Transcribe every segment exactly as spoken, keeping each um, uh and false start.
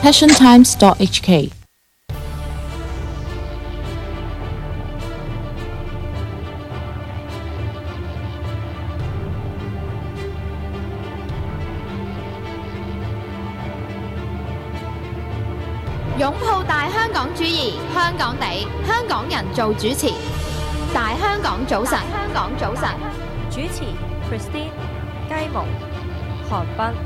passion times dot h k。 擁抱大香港主義，香港地，香港人做主持。大香港早晨，香港早晨， 主持 Christine、雞毛、韓斌。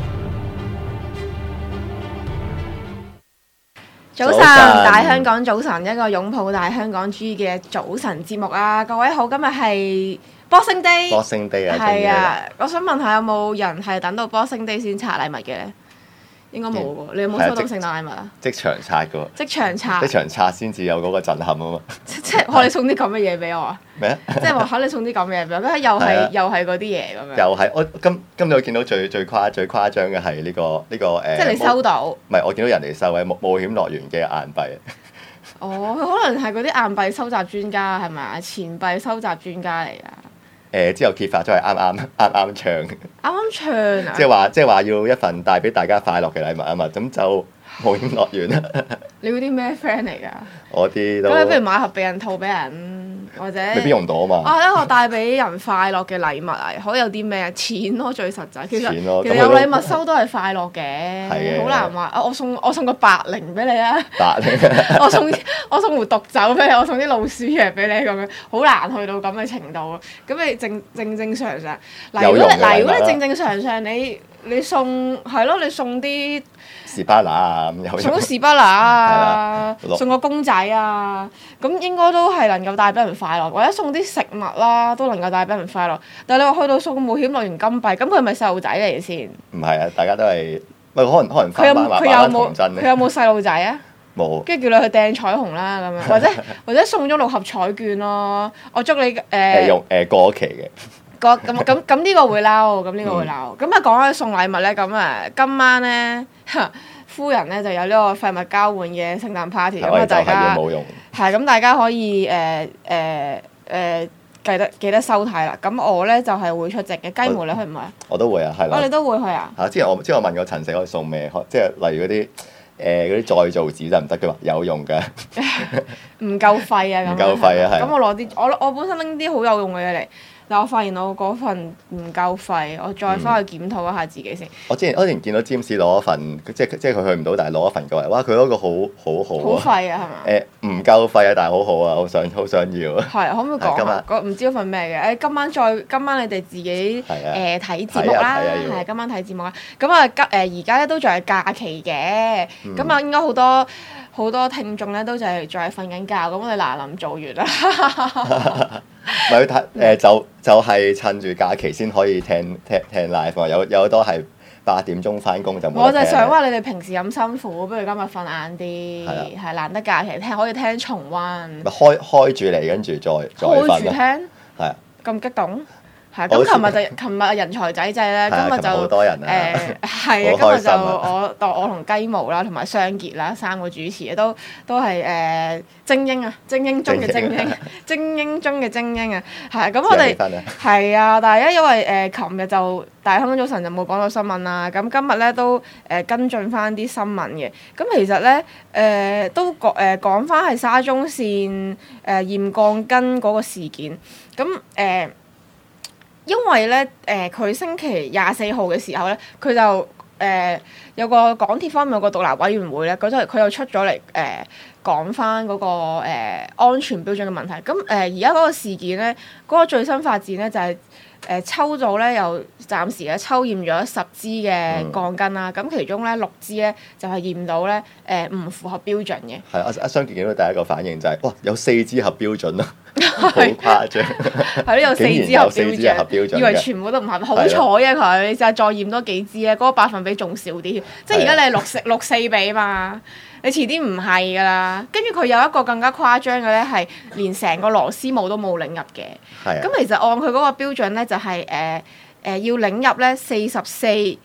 早晨，大香港早晨，一個擁抱大香港主義嘅早晨節目啊！各位好，今日係 Boxing Day，Boxing Day 啊， 係啊！我想問下有冇人係等到 Boxing Day 先拆禮物嘅咧？應該冇喎，你有冇收到聖誕禮物啊？ 即場拆嘅喎， 即場拆， 即場拆先至有嗰個震撼啊嘛！ 即係我哋送啲咁嘅嘢俾我啊！ 咩啊？ 即係話嚇你送啲咁嘅嘢俾我，咁又係又係嗰啲嘢咁樣。 又係我今今日我見到最最誇最誇張嘅係呢個呢個誒， 即係你收到？ 唔係我見到人哋收嘅冒冒險樂園嘅硬幣。 哦，佢可能係嗰啲硬幣收集專家係咪啊？錢幣收集專家嚟㗎。 誒之後揭發咗係啱啱啱啱唱， 啱啱唱啊！ 即係話即係話要一份帶俾大家快樂嘅禮物啊嘛，咁就冒險樂園啦。 你嗰啲咩 friend 嚟㗎？ 我啲都咁你不如買盒避孕套俾人，或者未必用到啊嘛。 啊，一個帶俾人快樂嘅禮物啊，可以有啲咩啊？錢咯，最實際。其實錢咯其實有禮物收都係快樂嘅， 係嘅好難話啊！我送我送個白靈俾你啊！ 白靈， 我送我送壺毒酒俾你，我送啲老鼠藥俾你咁樣，好難去到咁嘅程度啊！咁你正正正常常嗱，如果你嗱如果你正正常常你你送係咯，你送啲士巴拿啊咁有。 送個士巴拿啊，送個公仔啊，咁應該都係能夠帶俾人快樂，或者送啲食物啦，都能夠帶俾人快樂。但係你話去到送個冒險樂園金幣，咁佢係咪細路仔嚟先？ 唔係啊，大家都係，唔係可能可能佢有翻版佢有冇真佢有冇細路仔啊？ 冇。 跟住叫你去掟彩虹啦咁樣，或者或者送咗六合彩券咯，我祝你誒。 誒用誒過期嘅。 個咁咁咁呢個會嬲，咁呢個會嬲。咁啊講起送禮物咧，咁啊今晚咧，夫人咧就有呢個廢物交換嘅聖誕 party，咁啊大家係咁大家可以誒誒誒記得記得收睇啦。咁我咧就係會出席嘅，雞毛你去唔去啊？ 我都會啊，係啦。 我哋都會去啊。 嚇！之前我之前我問過陳死可以送咩？即係例如嗰啲誒嗰啲再造紙得唔得？佢話有用㗎。 唔夠廢啊！咁唔夠廢啊！係。 咁我攞啲我我本身拎啲好有用嘅嘢嚟。但我發現我嗰份唔夠廢，我再翻去檢討一下自己先。 嗯、我之前我之前見到詹士攞一份，即係即係佢去唔到，但係攞一份過嚟，哇！佢嗰個好好好啊。 好廢啊，係嘛？ 誒唔、呃、夠廢啊，但係好好啊，好想好想要啊。 係，可唔可以講下？唔知嗰份咩嘅？誒，今晚再今晚你哋自己誒睇節目啦，係今晚睇節目啦。咁啊，今誒而家咧都仲係假期嘅，咁啊、嗯、應該好多好多聽眾咧都就係仲係瞓緊覺，咁我哋嗱臨做完啦。 唔係睇誒，就就係、是、趁住假期先可以聽聽聽 live 啊！有有好多係八點鐘翻工就冇。 我就係想話你哋平時咁辛苦，不如今日瞓晏啲，係的難得假期聽，可以聽重溫。咪開開住嚟，跟住再再瞓開住聽， 係啊！ 咁激動。係咁，琴日就琴日人才仔仔咧，今日就好多人啊！ 誒係啊，今日就我當我同雞毛啦，同埋雙傑啦，三個主持都都係誒精英啊，精英中嘅精英，精英中嘅精英啊，係咁我哋係啊，但係咧因為誒琴日就大香港早晨就冇講到新聞啦，咁今日咧都誒跟進翻啲新聞嘅，咁其實咧誒都講誒講翻係沙中線誒驗鋼筋嗰個事件，咁誒。因為咧，誒、呃、佢星期廿四號嘅時候咧，佢就誒、呃、有個港鐵方面有個獨立委員會咧，嗰陣佢又出咗嚟誒講翻嗰個、呃、安全標準嘅問題。咁誒而家嗰個事件咧，嗰、嗰個最新發展咧就係、是、誒、呃、抽組咧又暫時咧抽驗咗十支嘅鋼筋啦。咁、嗯、其中咧六支咧就係、是、驗到咧誒唔符合標準嘅。 係阿阿雙傑見到第一個反應就係、是、哇有四支合標準啊！好誇張， 係咯，有四支合標準，以為全部都唔合，好彩啊佢，你就係再驗多幾支咧，嗰個百分比仲少啲，即係而家你係六四六四比嘛，你遲啲唔係噶啦。跟住佢有一個更加誇張嘅咧，係連成個螺絲帽都冇擰入嘅。係咁其實按佢嗰個標準咧，就係誒誒要擰入咧四十四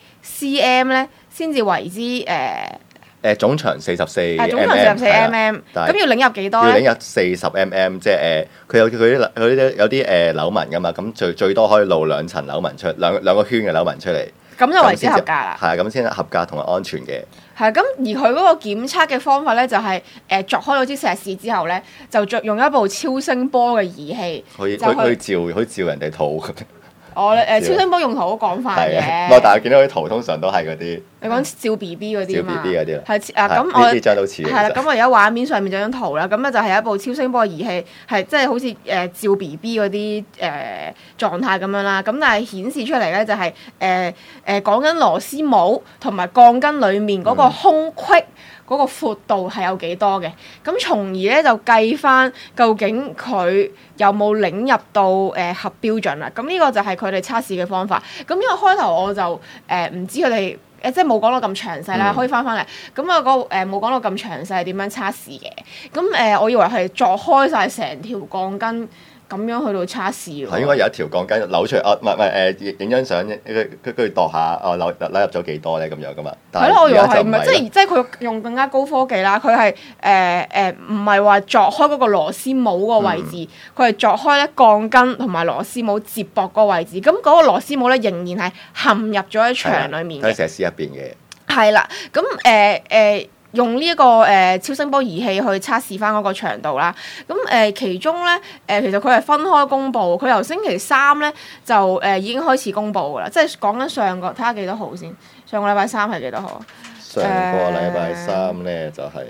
cm 咧，先至為之誒。呃誒總長四十四 mm， 總長四十四 mm，咁要擰入幾多咧？ 要擰入四十 mm，即係誒，佢有佢啲佢啲有啲誒扭紋噶嘛，咁最最多可以露兩層扭紋出兩兩個圈嘅扭紋出嚟。 咁就為之合格啦。 係啊，咁先合格同埋安全嘅。 係咁，而佢嗰個檢測嘅方法咧，就係誒鑿開咗支石屎之後咧，就著用一部超聲波嘅儀器， 可以就去可以照可以照人哋肚咁。 我誒超聲波用途好廣泛嘅。 係啊，但係見到啲圖通常都係嗰啲。 你講照 B B 嗰啲嘛？ 照 B B 嗰啲啦。 係啊，咁我呢張都似。 係啦，咁我而家畫面上面就張圖啦，咁咧就係一部超聲波儀器，係即係好似誒照 B B 嗰啲誒狀態咁樣啦。咁但係顯示出嚟咧就係誒誒講緊螺絲帽同埋鋼筋裡面嗰個空隙。嗰個闊度係有幾多嘅？咁從而咧就計翻究竟佢有冇領入到誒、呃、合標準啦。咁呢個就係佢哋測試嘅方法。咁因為開頭我就誒唔、呃、知佢哋誒即係冇講到咁詳細啦，嗯、可以翻翻嚟。咁啊個誒冇講到咁詳細點樣測試嘅。咁誒、呃、我以為係鑿開晒成條鋼筋。咁樣去到測試喎， 係應該有一條鋼筋扭出嚟，啊唔係唔係誒影張相，佢佢佢度下哦扭扭入咗幾多咧咁樣噶嘛？ 係咯，我以為係唔係即係即係佢用更加高科技啦，佢係誒誒唔係話鑿開嗰個螺絲帽個位置，佢係鑿開咧鋼筋同埋螺絲帽接駁個位置，咁嗰個螺絲帽咧仍然係陷入咗喺牆裡面嘅， 喺石屎入邊嘅。 係啦，咁誒誒。用呢、這、一個誒、呃、超聲波儀器去測試翻嗰個長度啦，咁、呃、誒其中咧誒、呃、其實佢係分開公佈，佢由星期三咧就誒、呃、已經開始公佈噶啦，即係講緊上個睇下幾多號先，上個禮拜三係幾多號？ 上個禮拜三咧就係、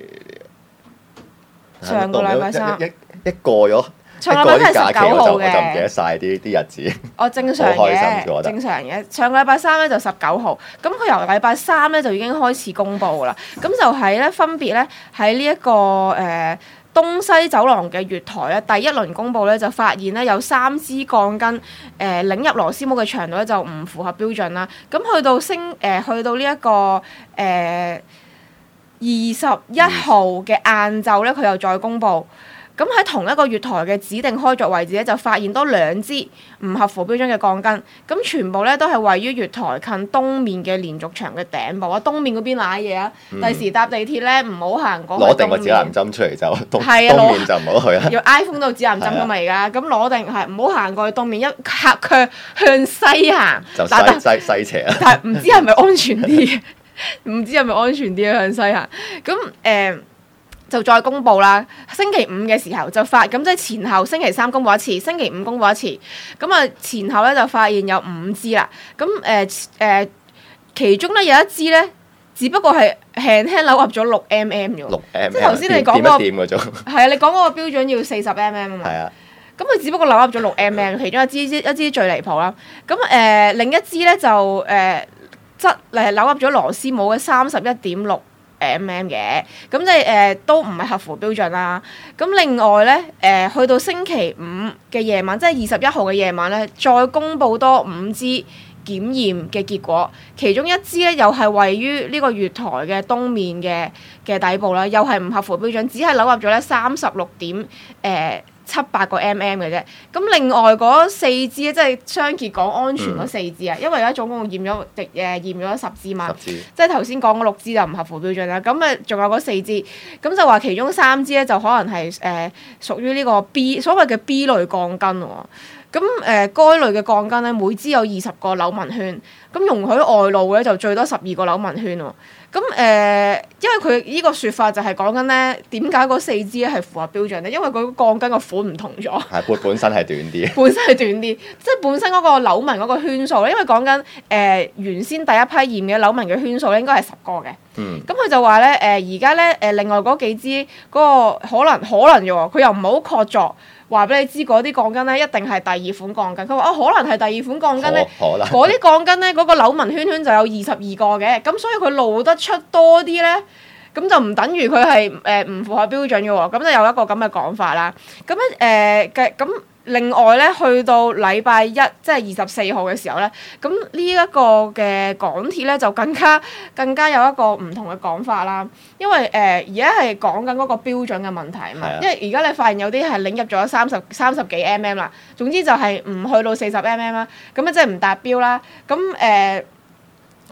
是、 上個禮拜三一一,一過咗。 上個禮拜係十九號嘅， 我就唔記得晒啲啲日子。 哦，正常嘅，正常嘅。上個禮拜三咧就十九號，咁佢由禮拜三咧就已經開始公佈噶啦。咁就係咧分別咧喺呢一個誒、呃、東西走廊嘅月台咧，第一輪公佈咧就發現咧有三支鋼筋誒、呃、領入螺絲帽嘅長度咧就唔符合標準啦。咁去到星誒、呃、去到呢、這、一個誒。呃二十一號嘅晏晝咧，佢又再公佈。咁喺同一個月台嘅指定開鑿位置咧，就發現多兩支唔合乎標準嘅鋼筋。咁全部咧都係位於月台近東面嘅連續牆嘅頂部啊！東面嗰邊瀨嘢啊！第、嗯、時搭地鐵咧唔好行過去東面。攞定個指南針出嚟就東， 係啊， 東面就唔好去啦。 要 iPhone 都有指南針㗎嘛而家，咁攞定係唔好行過去東面，一向向向西行。 就西西西斜啊！ 但係唔知係咪安全啲？唔知係咪安全啲向西行？咁誒、呃、就再公佈啦。星期五嘅時候就發，咁即係前後星期三公佈一次，星期五公佈一次。咁啊前後咧就發現有五支啦。咁誒誒，其中咧有一支咧，只不過係輕輕扭入咗六 mm 啫喎。六 mm 即係頭先你講嗰個掂嗰種。係啊，你講嗰個標準要四十 mm 啊嘛。係啊。咁佢只不過扭入咗六 mm，其中一支一支最離譜啦。咁誒、呃、另一支咧就誒。呃質誒扭入咗螺絲帽嘅三十一點六 mm 嘅，咁即係誒都唔係合乎標準啦。咁另外咧誒、呃、去到星期五嘅夜晚，即係二十一號嘅夜晚咧，再公佈多五支檢驗嘅結果，其中一支咧又係位於呢個月台嘅東面嘅嘅底部啦，又係唔合乎標準，只係扭入咗咧三十六點誒。呃七八個 mm 嘅啫，咁另外嗰四支咧，即係雙傑講安全嗰四支啊，嗯、因為而家總共驗咗誒驗咗十支嘛，支即係頭先講嗰六支就唔合乎標準啦。咁誒仲有嗰四支，咁就話其中三支咧就可能係誒、呃、屬於呢個 B 所謂嘅 B 類鋼筋喎。咁誒、呃、該類嘅鋼筋咧，每支有二十個扭紋圈，咁容許外露咧就最多十二個扭紋圈喎。咁誒、呃，因為佢呢個説法就係講緊咧，點解嗰四支咧係符合標準咧？因為佢鋼筋個款唔同咗，係本本身係短啲， 本身係短啲，即係本身嗰個扭紋嗰個圈數咧，因為講緊誒原先第一批驗嘅扭紋嘅圈數咧，應該係十個嘅。嗯。咁佢就話咧，誒而家咧誒另外嗰幾支嗰個可能可能嘅喎，佢又唔係好確鑿。話俾你知嗰啲鋼筋咧一定係第二款鋼筋，佢話哦可能係第二款鋼筋咧，嗰啲鋼筋咧嗰個扭紋圈圈就有二十二個嘅，咁所以佢露得出多啲咧，咁就唔等於佢係誒唔符合標準嘅喎，咁就有一個咁嘅講法啦。咁咧誒嘅咁。另外咧，去到禮拜一，即係二十四號嘅時候咧，咁呢一個嘅港鐵咧就更加更加有一個唔同嘅講法啦。因為誒而家係講緊嗰個標準嘅問題啊嘛。因為而家你發現有啲係領入咗三十三十幾 mm 啦，總之就係唔去到四十 mm 啦，咁啊即係唔達標啦。咁誒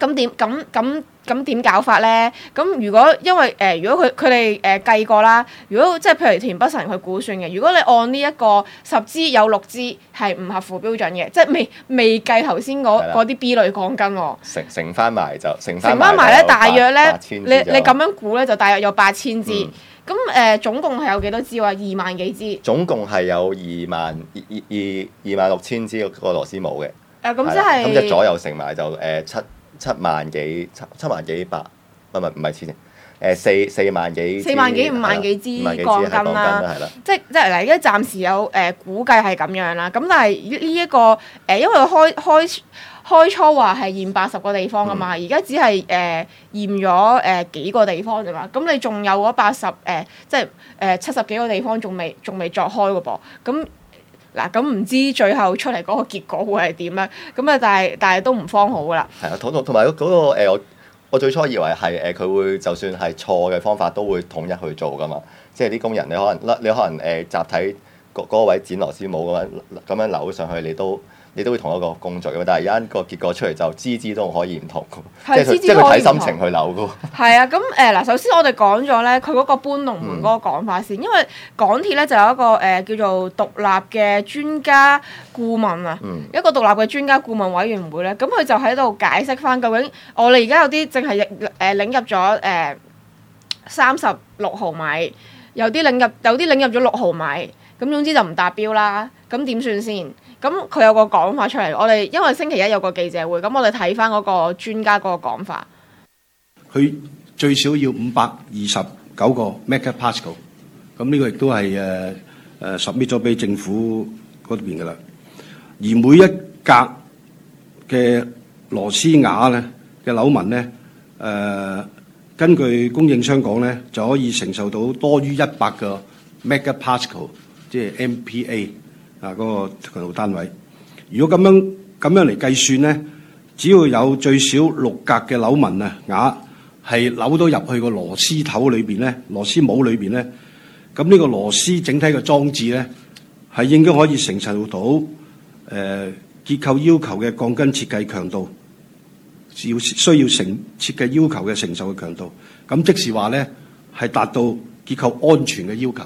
咁點咁咁咁點搞法咧？咁如果因為誒、呃，如果佢佢哋誒計過啦，如果即係譬如田北辰佢估算嘅，如果你按呢一個十支有六支係唔合乎標準嘅，即係未未計頭先嗰嗰啲 B 類鋼筋喎， 乘乘翻埋就乘乘翻埋咧，大約咧，你你咁樣估咧就大約有八千支。咁誒、嗯呃、總共係有幾多支話？二萬幾支。總共係有二萬二二二二萬六千支個螺絲帽嘅。 誒咁即係咁即係左右乘埋就誒、呃、七七萬幾七七萬幾百，唔係唔係黐線，誒四四萬幾四萬幾五萬幾支鋼筋啦，即即係嗱，而家暫時有誒、呃、估計係咁樣啦。咁但係呢一個誒、呃，因為開開開初話係驗八十個地方㗎嘛，而家、嗯、只係誒、呃、驗咗誒、呃、幾個地方啫嘛。咁你仲有嗰八十誒，即係誒七十幾個地方仲未仲未作開㗎噃。咁嗱，咁唔知最後出嚟嗰個結果會係點咧？咁啊，但係但係都唔方好噶啦。係啊， 同同同埋嗰個我、呃、我最初以為係誒佢會就算係錯嘅方法都會統一去做噶嘛。即係啲工人你可能你可能誒、呃、集體嗰嗰位剪螺絲帽咁樣咁樣扭上去，你都你都會同一個工序嘅。但係而家個結果出嚟就支支都可以唔同，即係即係佢睇心情去扭噶。 係啊，咁誒嗱，首先我哋講咗咧，佢嗰個搬龍門嗰個講法先，嗯、因為港鐵咧就有一個誒、呃、叫做獨立嘅專家顧問啊，嗯、一個獨立嘅專家顧問委員會咧，咁佢就喺度解釋翻究竟我哋而家有啲淨係誒領入咗誒三十六毫米，有啲領入有啲領入咗六毫米，咁總之就唔達標啦。咁點算先？咁佢有個講法出嚟，我哋因為星期一有個記者會，咁我哋睇翻嗰個專家嗰個講法。 佢最少要五百二十九個 megapascal， 咁呢個亦都係誒誒 submit 咗俾政府嗰邊噶啦。而每一格嘅螺絲瓦咧嘅扭紋咧，誒、呃、根據供應商講咧，就可以承受到多於一百個 megapascal， 即係 M P A。啊！嗰個強度單位，如果咁樣咁樣嚟計算咧，只要有最少六格嘅扭紋啊，瓦係扭到入去個螺絲頭裏邊咧，螺絲帽裏邊咧，咁呢個螺絲整體嘅裝置咧，係應該可以承受到誒、呃、結構要求嘅鋼筋設計強度，要需要承設計要求嘅承受嘅強度，咁即是話咧係達到結構安全嘅要求。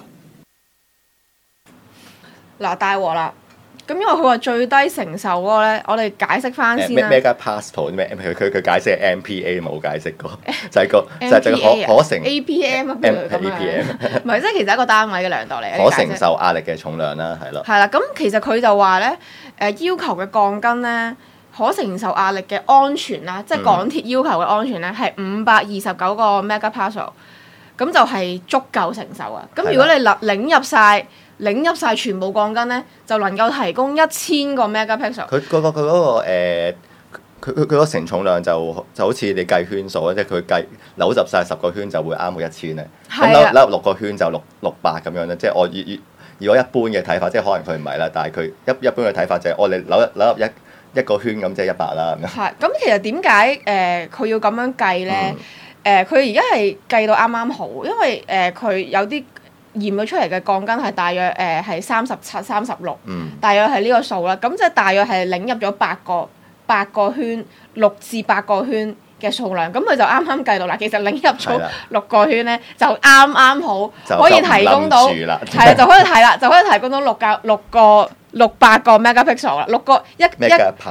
嗱，大鑊啦！咁因為佢話最低承受嗰個咧，我哋解釋翻先啦。 megapascal 咩？佢佢佢解釋係 M P A 冇解釋過，就係個就係就可可承 A P M 啊，咁樣。唔係，即係其實一個單位嘅量度嚟。 可承受壓力嘅重量啦，係咯。 係啦，咁其實佢就話咧，誒要求嘅鋼筋咧，可承受壓力嘅安全啦，即係港鐵要求嘅安全咧，係五百二十九個 megapascal， 咁就係足夠承受啊。咁如果你領領入晒。領入晒全部鋼筋咧，就能夠提供一千個 megapascal。佢嗰個佢嗰個誒，佢佢佢嗰承重量就就好似你計圈數啊，即係佢計扭入晒十個圈就會啱到一千咧。咁扭扭入六個圈就六六百咁樣咧。即係我如如如果一般嘅睇法，即係可能佢唔係啦，但係佢一一般嘅睇法就係我哋扭入扭入一一個圈咁，即係一百啦咁樣。 係咁，其實點解誒佢要咁樣計咧？誒佢而家係計到啱啱好，因為誒佢、呃、有啲。驗咗出嚟嘅鋼筋係大約誒係三十七、三十六，大約係呢個數啦。咁即係大約係領入咗八個八個圈，六至八個圈嘅數量。咁佢就啱啱計到啦。其實領入咗六個圈咧，就啱啱好可以提供到，係啊，就可以係啦，就可以提供到六格六個六百個 megapascal 啦，六個一一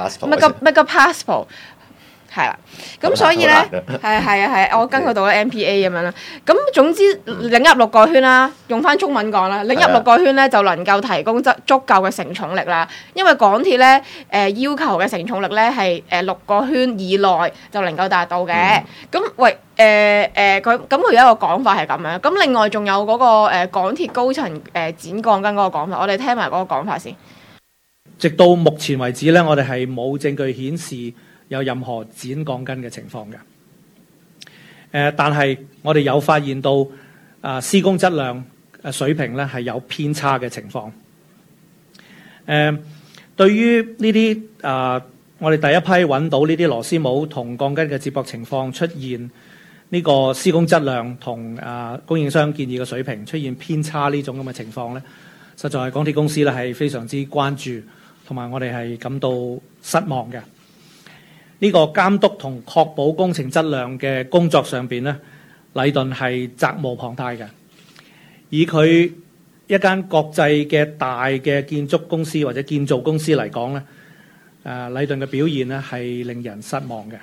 megapascal。係啦，咁所以咧，係係啊係，我根據到咧 M P A 咁樣啦。咁總之領入六個圈啦，用翻中文講啦，領入六個圈咧就能夠提供足足夠嘅承重力啦。因為港鐵咧誒、呃、要求嘅承重力咧係誒六個圈以內就能夠達到嘅。咁、嗯、喂誒誒佢咁佢有一個講法係咁樣。咁另外仲有嗰、那個誒、呃、港鐵高層誒、呃、剪鋼筋嗰個講法，我哋聽埋嗰個講法先。 直到目前為止咧，我哋係冇證據顯示有任何剪鋼筋嘅情況嘅，誒、呃，但係我哋有發現到啊、呃、施工質量誒水平咧係有偏差嘅情況。誒、呃，對於呢啲啊，我哋第一批揾到呢啲螺絲帽同鋼筋嘅接駁情況出現呢個施工質量同啊、呃、供應商建議嘅水平出現偏差呢種咁嘅情況咧，實在係港鐵公司咧係非常之關注，同埋我哋係感到失望嘅。誒、 呢個監督同確保工程質量嘅工作上邊咧，禮頓係責無旁貸嘅。以佢一間國際嘅大嘅建築公司或者建造公司嚟講咧，誒禮頓嘅表現咧係令人失望嘅。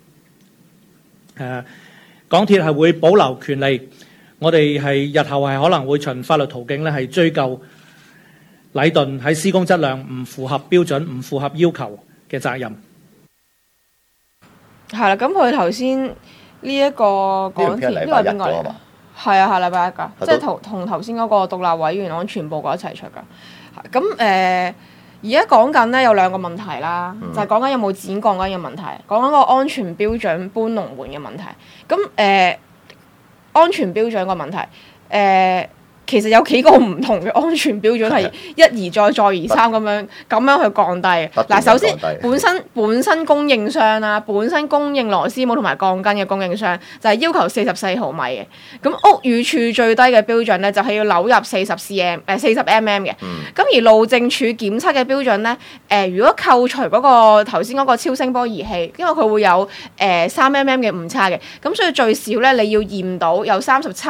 誒港鐵係會保留權利，我哋係日後係可能會循法律途徑咧係追究禮頓喺施工質量唔符合標準、唔符合要求嘅責任。 係啦，咁佢頭先呢一個港鐵呢個係邊個嚟㗎？係啊，下禮拜一㗎，即係同同頭先嗰個獨立委員安全部嗰一齊出㗎。咁誒，而家講緊咧有兩個問題啦，嗯、就係講緊有冇剪鋼筋嘅問題，講緊個安全標準搬龍門嘅問題。咁誒、呃，安全標準個問題，誒、呃。其實有幾個唔同嘅安全標準係一而再再而三咁樣咁樣去降低。嗱，首先本身本身供應商啦，本身供應螺絲帽同埋鋼筋嘅供應商就係要求四十四毫米嘅。咁屋宇署最低嘅標準咧就係要扭入四十 cm 誒四十 mm 嘅。咁、嗯、而路政署檢測嘅標準咧，誒、呃、如果扣除嗰、那個頭先嗰個超聲波儀器，因為佢會有誒三 mm 嘅誤差嘅，咁所以最少咧你要驗到有三十七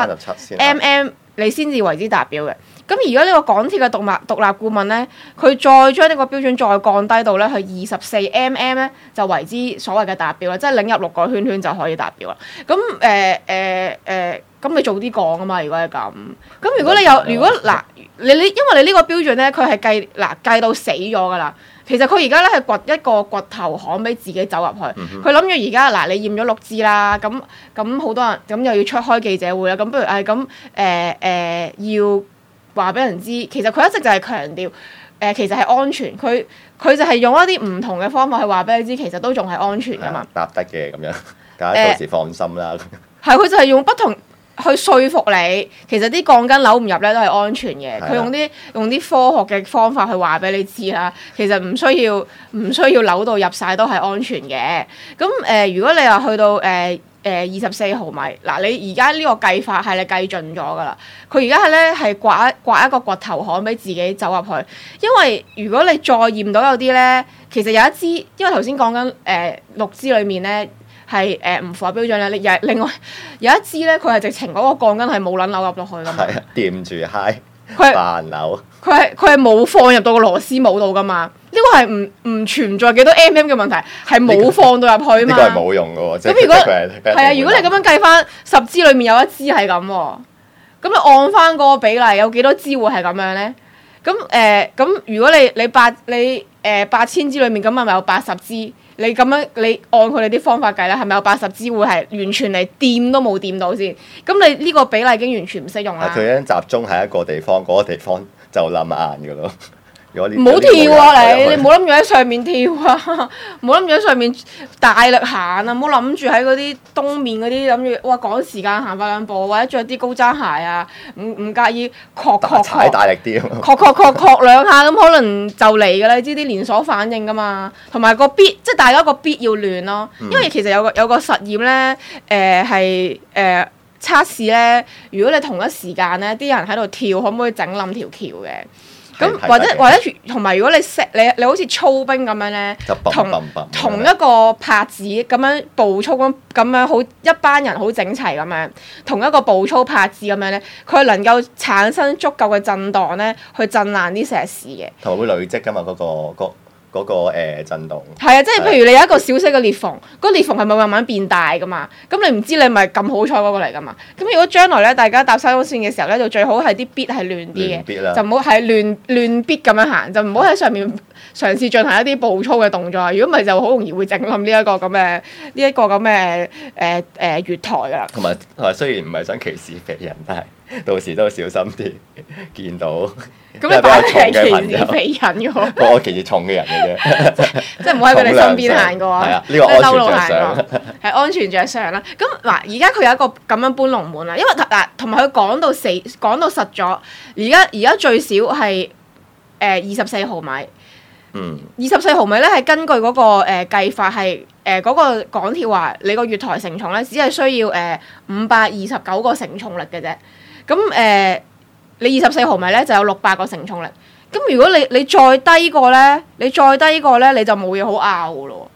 mm。你先至為之達標嘅。咁而家呢個港鐵嘅獨立獨立顧問咧，佢再將呢個標準再降低到咧，去二十四 mm 咧就為之所謂嘅達標啦，即係擰入六個圈圈就可以達標啦。咁誒誒誒，咁、呃呃、你早啲講啊嘛。如果係咁，咁如果你有如果嗱，你你因為你呢個標準咧，佢係計嗱計到死咗噶啦。其實佢而家咧係掘一個掘頭巷俾自己走入去，佢諗住而家嗱你驗咗六支啦，咁咁好多人咁又要出開記者會啦，咁不如誒咁誒誒要話俾人知，其實佢一直就係強調誒、呃、其實係安全，佢佢就係用一啲唔同嘅方法去話俾你知，其實都仲係安全噶嘛， 答得嘅咁樣，大家到時放心啦。 係佢、呃、就係用不同。去説服你，其實啲鋼筋扭唔入咧都係安全嘅。佢的用啲用啲科學嘅方法去話俾你知啦。其實唔需要唔需要扭到入晒都係安全嘅。咁誒、呃，如果你話去到誒誒二十四毫米，嗱你而家呢個計法係你計盡咗噶啦。佢而家係咧係刮刮一個掘頭巷俾自己走入去。因為如果你再驗到有啲咧，其實有一支，因為頭先講緊誒六支裡面咧。係誒唔符合標準咧，你又另外有一支咧，佢係直情嗰個鋼筋係冇撚扭入落去噶嘛。係啊，掂住嗨，佢扮扭。佢係佢係冇放入到個螺絲帽度噶嘛。呢、這個係唔唔存在幾多 mm 嘅問題，係冇放到入去嘛。呢、這個係冇用嘅喎。咁如果係啊，如果你咁樣計翻十支裡面有一支係咁喎，咁你按翻嗰個比例有幾多支會係咁樣咧？咁誒咁如果你你八你誒八千支裡面咁係咪有八十支？你咁樣，你按佢哋啲方法計咧，係咪有八十支會係完全嚟掂都冇掂到先？咁你呢個比例已經完全唔適用啦。佢已經集中喺一個地方，嗰、嗰個地方就冧硬㗎咯。唔好跳啊！你你唔好諗住喺上面跳啊！唔好諗住喺上面大力行啊！唔好諗住喺嗰啲東面嗰啲諗住哇趕時間行快兩步，或者着啲高踭鞋啊！唔唔介意確確確大力啲，確確確確兩下咁可能就嚟㗎啦！你知啲連鎖反應㗎嘛？同埋個 beat 即係大家個 beat 要亂咯，因為其實有個有個實驗咧，誒係誒測試咧，如果你同一時間咧啲人喺度跳，可唔可以整冧條橋嘅？咁或者或者同埋如果你識你你好似操兵咁樣咧，同同一個拍子咁樣步操咁咁樣好一班人好整齊咁樣，同一個步操拍子咁樣咧，佢能夠產生足夠嘅震盪咧，去震爛啲石屎嘅。同埋會累積㗎嘛，嗰、嗰個嗰嗰、嗰個誒震動。係啊，即係譬如你有一個小息嘅裂縫，嗰裂縫係咪慢慢變大㗎嘛？咁你唔知你咪咁好彩嗰個嚟㗎嘛？咁如果將來咧，大家搭沙中線嘅時候咧，就最好係啲 beat 係亂啲嘅，就唔好係亂亂 beat 咁樣行，就唔好喺上面嘗試進行一啲步操嘅動作。如果唔係，就好容易會整冧呢一個咁嘅呢一個咁嘅誒誒月台㗎啦。同埋同埋，雖然唔係想歧視肥人，但係到時都小心啲，見到。咁你擺係歧視肥人嘅喎，我歧視重嘅人嘅啫，即係唔好喺佢哋身邊行過啊！係啊，呢個安全着想，係安全着想啦。咁嗱，而家佢有一個咁樣搬龍門啦，因為嗱，同埋佢講到死，講到實咗。而家而家最少係誒二十四毫米，嗯，二十四毫米咧係根據嗰、那個誒、呃、計法係誒嗰個港鐵話，你個月台承重咧只係需要誒五百二十九個承重力嘅啫。咁誒。呃你二十四毫米咧就有六百個承重力，咁如果你你再低過咧，你再低過咧你就冇嘢好拗嘅咯，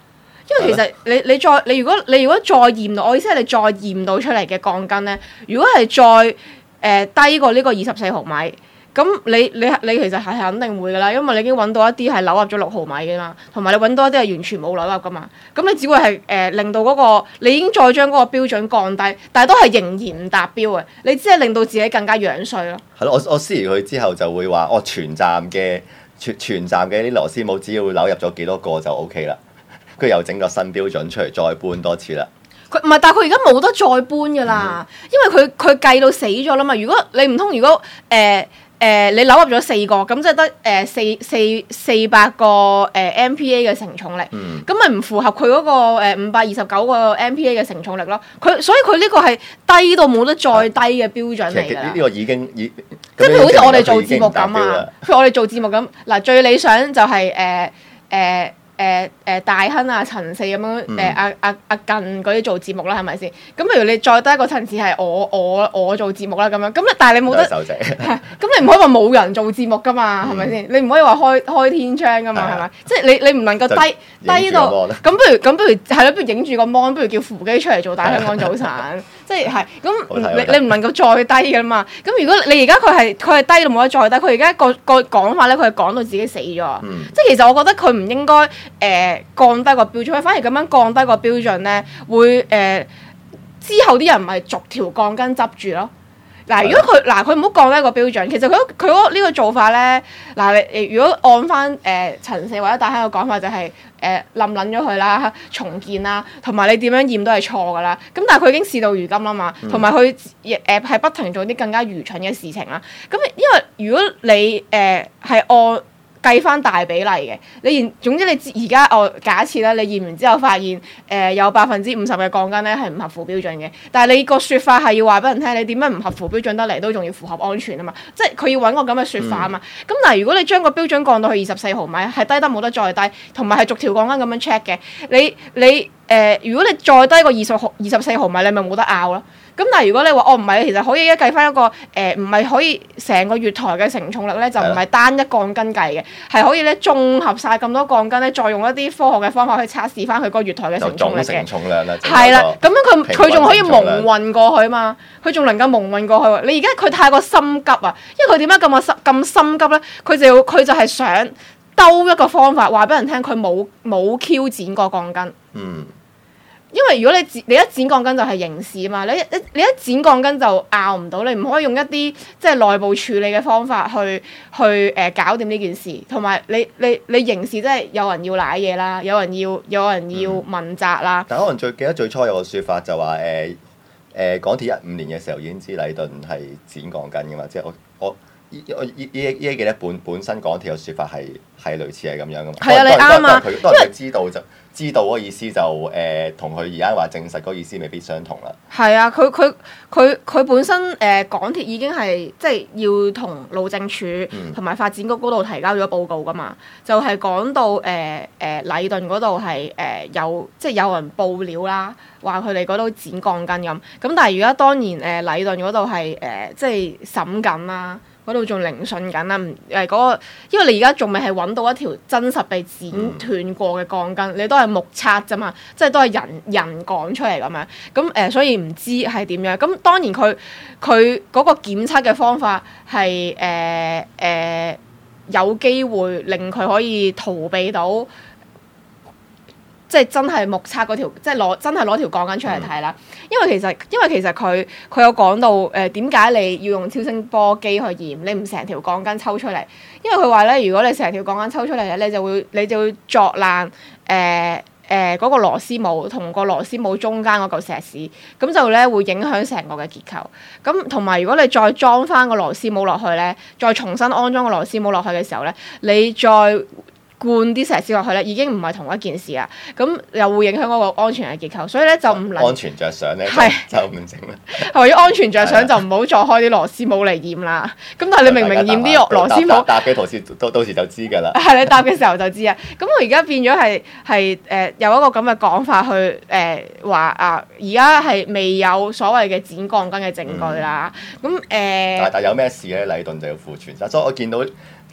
因為其實你你再你如果你如果再驗到，我意思係你再驗到出嚟嘅鋼筋咧，如果係再誒、呃、低過呢個二十四毫米，咁你你你其實係肯定會㗎啦，因為你已經揾到一啲係扭入咗六毫米嘅嘛，同埋你揾到一啲係完全冇扭入㗎嘛，咁你只會係誒、呃、令到嗰、嗰個你已經再將嗰個標準降低，但係都係仍然唔達標嘅，你只係令到自己更加樣衰咯。 係咯，我我試完佢之後就會話，我、哦、全站嘅全全站嘅啲螺絲帽只要扭入咗幾多個就 O K 啦。佢又整個新標準出嚟，再搬多次啦。佢唔係，但係佢而家冇得再搬㗎啦，嗯、因為佢佢計到死咗啦嘛。如果你唔通，如果誒誒、呃呃、你扭入咗四個，咁即係得誒四四四百個誒 M P A 嘅承重力，咁咪唔符合佢嗰個五百二十九個 M P A 嘅承重力咯。佢所以佢呢個係低到冇得再低嘅標準嚟㗎。呢個已經已即係譬如好似我哋做節目咁啊，譬如我哋做節目咁嗱，最理想就係誒誒。呃呃誒誒、呃呃、大亨啊陳四咁樣誒阿阿阿近嗰啲做節目啦係咪先？咁譬如你再低一個層次係我我我做節目啦咁樣，咁但係你冇得，咁你唔可以話冇人做節目噶嘛係咪先？你唔可以話開開天窗噶嘛係咪？即係你你唔能夠低低到咁，不如咁不如係咯，不如影住個 mon，不如叫扶基出嚟做大香港早晨，即係係咁你你唔能夠再低噶嘛？咁如果你而家佢係佢係低到冇得再低，佢而家個個講法咧，佢係講到自己死咗，嗯、即係其實我覺得佢唔應該。誒、呃、降低個標準，反而咁樣降低個標準咧，會誒、呃、之後啲人咪逐條鋼筋執住咯。嗱，如果佢嗱佢唔好降低個標準，其實佢佢嗰呢個做法咧，嗱你如果按翻誒陳四或者大亨嘅講法，就係誒冧撚咗佢啦，重建啦，同埋你點樣驗都係錯噶啦。咁但係佢已經事到如今啦嘛，同埋佢誒係不停做啲更加愚蠢嘅事情啦。咁因為如果你誒係、呃、按計翻大比例嘅，你驗總之你而家我假設啦，你驗完之後發現誒、呃、有百分之五十嘅鋼筋咧係唔合乎標準嘅，但係你個説法係要話俾人聽，你點樣唔合乎標準得嚟都仲要符合安全啊嘛，即係佢要揾個咁嘅説法啊嘛。咁、嗯、但係如果你將個標準降到去二十四毫米，係低得冇得再低，同埋係逐條鋼筋咁樣 check 嘅，你你誒、呃、如果你再低過二十毫二十四毫米，你咪冇得拗咯。咁但係如果你話哦唔係，其實可以一計翻一個誒唔係可以成個月台嘅承重力咧，就唔係單一鋼筋計嘅，係可以咧綜合晒咁多鋼筋咧，再用一啲科學嘅方法去測試翻佢個月台嘅承重力嘅。就總承重量啦。係啦，咁樣佢佢仲可以蒙混過去嘛？佢仲能夠蒙混過去。你而家佢太過心急啊！因為佢點解咁啊咁心急咧？佢就要佢就係想兜一個方法話俾人聽，佢冇冇 Q 剪過鋼筋。嗯。因為如果你剪你一剪鋼筋就係刑事啊嘛，你一你一剪鋼筋就拗唔到，你唔可以用一啲即係內部處理嘅方法去去誒、呃、搞掂呢件事，同埋你你你刑事即係有人要舐嘢啦，有人要有人要問責啦。嗯、但可能最記得最初有個説法就話誒誒港鐵一五年嘅時候已經知禮頓係剪鋼筋噶嘛，即係我我。依依依依記得本本身港鐵嘅説法係係類似係咁樣噶嘛。係啊，你啱啊。佢當然佢知道就知道嗰個意思就誒同佢而家話證實嗰個意思未必相同啦。係啊，佢佢佢佢本身誒、呃、港鐵已經係即係要同路政署同埋發展局嗰度提交咗報告噶嘛，就係、是、講到誒誒、呃呃、禮頓嗰度係誒有即係有人報料啦，話佢哋嗰度剪鋼筋咁。咁但係而家當然誒、呃、禮頓嗰度係誒即係審緊啦。嗰度仲聆訊緊啦，唔誒嗰個，因為你而家仲未係揾到一條真實被剪斷過嘅鋼筋，嗯、你都係目測啫嘛，即係都係人人講出嚟咁樣，咁誒、呃、所以唔知係點樣。咁當然佢佢嗰個檢測嘅方法係誒誒有機會令佢可以逃避到。即係真係目測嗰條，即係攞真係攞條鋼筋出嚟睇啦。因為其實因為其實佢佢有講到誒點解你要用超聲波機去驗，你唔成條鋼筋抽出嚟？因為佢話咧，如果你成條鋼筋抽出嚟咧，你就會你就會鑿爛誒誒嗰個螺絲帽同個螺絲帽中間嗰嚿石屎，咁就咧會影響成個嘅結構。咁同埋如果你再裝翻個螺絲帽落去咧，再重新安裝個螺絲帽落去嘅時候咧，你再灌啲石屎落去咧，已經唔係同一件事啦。咁又會影響嗰個安全嘅結構，所以咧就唔能安全着想咧，係就唔整啦。係為咗安全着想，就唔好再開啲螺絲帽嚟驗啦。咁但係你明明驗啲螺絲帽，搭嘅到時到到時就知㗎啦。係你搭嘅時候就知啊。咁我而家變咗係係誒有一個咁嘅講法去誒話、呃、啊，而家係未有所謂嘅剪鋼筋嘅證據啦。咁誒、嗯，呃、但係有咩事咧？禮頓就要負全責。所以我見到。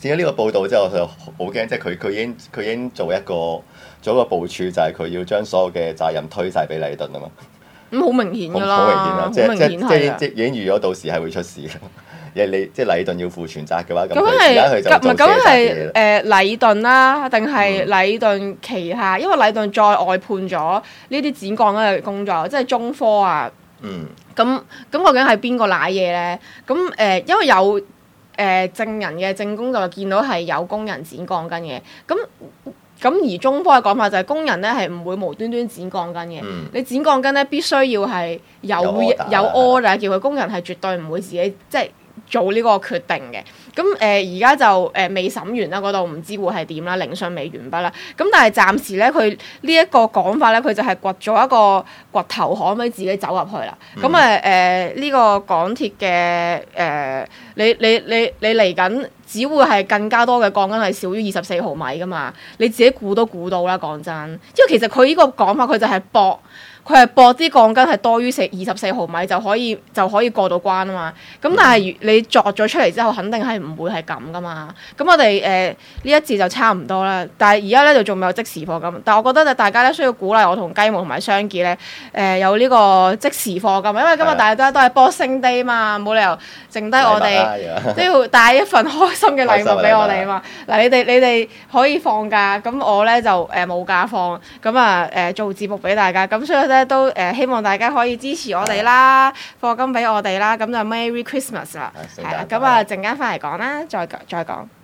見到呢個報導之後，我就好驚，即係佢佢已經佢已經做一個做一個部署，就係佢要將所有嘅責任推晒俾禮頓啊嘛。 咁好明顯㗎啦， 好明顯啦，即係即係即係即係已經預咗到時係會出事嘅。因為你即係禮頓要負全責嘅話，咁而家佢就做遮責嘅嘢。誒禮頓啦，定係禮頓旗下？因為禮頓再外判咗呢啲剪鋼嘅工作，即係中科啊。 嗯。 咁咁究竟係邊個賴嘢咧？咁誒、呃，因為有誒、呃、證人嘅證供就見到係有工人剪鋼筋嘅。咁咁而中科嘅講法就係工人咧係唔會無端端剪鋼筋嘅。 嗯、 你剪鋼筋咧必須要係有有 order，叫佢工人係絕對唔會自己即係做呢個決定嘅。咁誒而家就誒、呃、未審完啦，嗰度唔知會係點啦，聆訊未完畢啦。咁但係暫時咧，佢呢一個講法咧，佢就係掘咗一個掘頭巷俾自己走入去啦。咁誒誒呢個港鐵嘅誒、呃，你你你你嚟緊只會係更加多嘅鋼筋係少於二十四毫米噶嘛？你自己估都估到啦，講真。因為其實佢呢個講法，佢就係搏。佢係駁啲鋼筋係多於四二十四毫米就可以就可以過到關啊嘛，咁但係你作咗出嚟之後，肯定係唔會係咁噶嘛。咁我哋誒呢一節就差唔多啦，但係而家咧就仲未有即時課金，但係我覺得大家咧需要鼓勵我同雞毛同埋雙傑咧誒有呢個即時課金，因為今日大家都係 Boxing Day 嘛，冇理由剩低我哋都要帶一份開心嘅禮物俾我哋啊嘛。嗱，你哋你哋可以放假，咁我咧就誒冇假放，咁啊誒做節目俾大家，咁所以咧都誒、呃、希望大家可以支持我哋啦，課金俾我哋啦，咁就 Merry Christmas 啦，係啦，咁啊陣間翻嚟講啦，再再講。